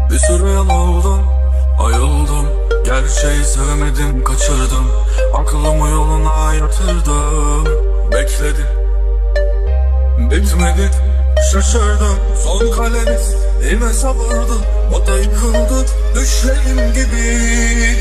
Bir süre yol oldum, ayıldım. Gerçeği sevemedim, kaçırdım. Aklımı yoluna yatırdım. Bekledim, bitmedi, şaşırdım. Son kalemiz yine savurdu. O da yıkıldı düşlerim gibi.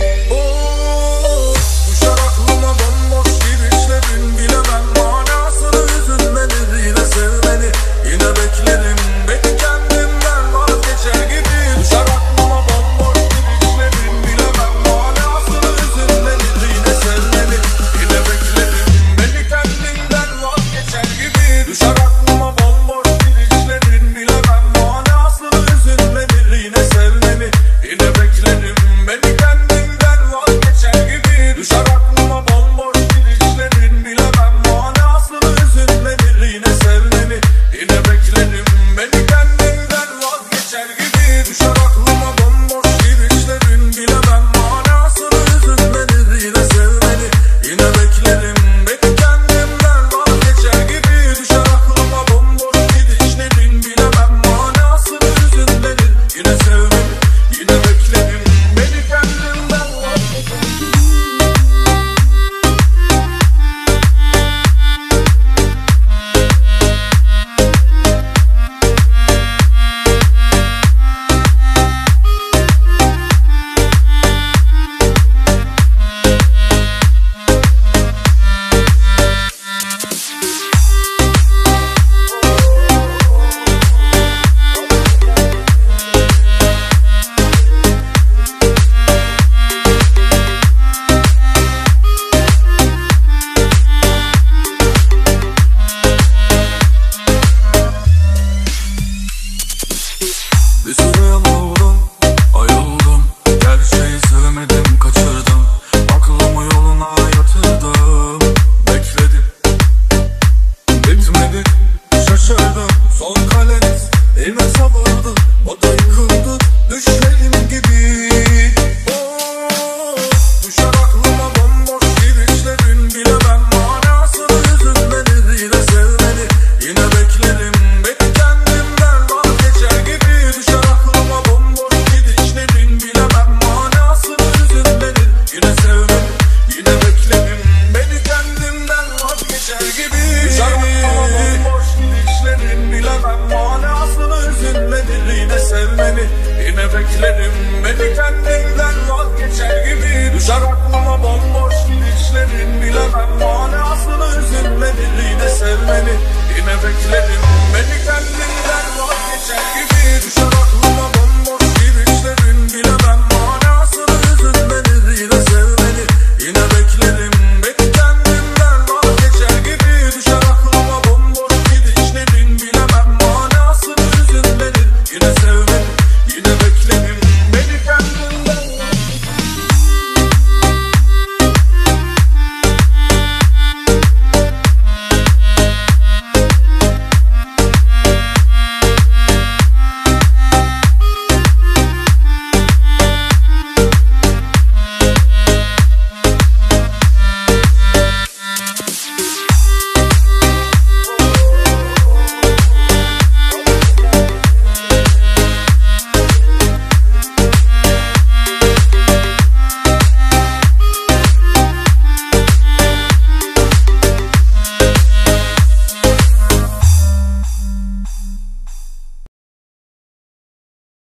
Düşer aklıma bomboş girişlerin. Bilemem manasını, üzülmeni, yine sevmeni. Yine beklerim, beni kendimden vazgeçer gibi. Düşer aklıma bomboş girişlerin. Bilemem manasını, üzülmeni, yine sevmeni. Yine beklerim, beni kendimden vazgeçer gibi. Düşer aklıma bomboş girişlerin. Bilemem manasını, üzülmeni, yine sevmeni. Yine beklerim, beni kendimden vazgeçer gibi. Düşer aklıma bomboş girişlerin. Bilemem manasını, üzülmeni, yine sevmeni. Yine beklerim, beni kendimden vazgeçer gibi. Düşer aklıma bomboş girişlerin. Bilemem manasını, üzülmeni, yine sevmeni. Yine beklerim, beni kendimden vazgeçer gibi. Düşer aklıma bomboş girişlerin. Bilemem manasını, üzülmeni, yine sevmeni. Yine beklerim, beni kendimden vazgeçer gibi. Bir süre yol oldum, ayıldım. Gerçeği sevemedim, kaçırdım. Aklımı yoluna yatırdım. Bekledim, bitmedi, şaşırdım. Son kaleniz yine savurdu. O da yıkıldı düşlerim gibi. Düşer aklıma bomboş girişlerin. Bilemem manasını, üzülmeni, yine sevmeni. Yine beklerim, beni kendimden vazgeçer gibi. Düşer aklıma bomboş girişlerin. Bilemem manasını, üzülmeni, yine sevmeni. Yine beklerim, beni kendimden vazgeçer gibi. Düşer aklıma bomboş girişlerin. Bilemem manasını, üzülmeni, yine sevmeni. Yine beklerim, beni kendimden vazgeçer gibi. Düşer aklıma bomboş girişlerin. Bilemem manasını, üzülmeni, yine sevmeni. Yine beklerim, beni kendimden vazgeçer.